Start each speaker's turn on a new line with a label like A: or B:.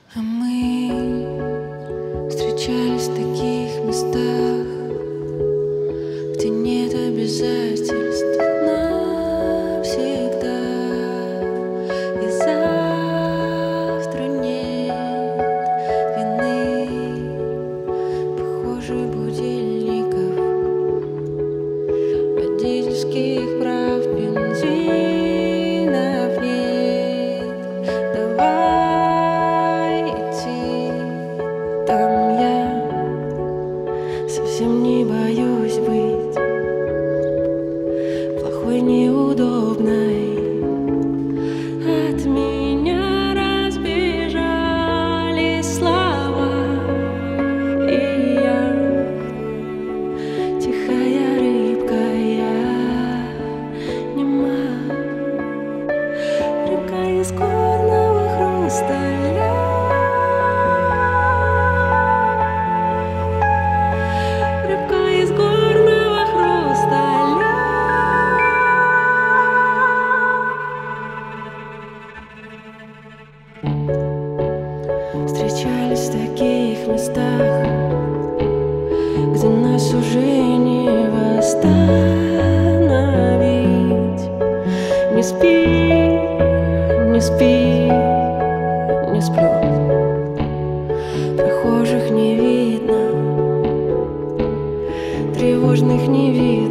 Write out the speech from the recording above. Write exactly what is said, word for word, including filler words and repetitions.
A: А мы встречались в таких местах, где нет обязательств навсегда, и завтра нет вины. Похоже, будильников, водительских прав, бензинов нет. Давай идти, там я совсем не боюсь быть плохой, неудобной. От меня разбежались слова, и я тихая рыбка, я нема. Река из горного хрусталя, река из горного хрусталя. Встречались в таких местах, где нас уже не восстановить. Не спи, не спи, не сплю. Прохожих не видно, тревожных не видно.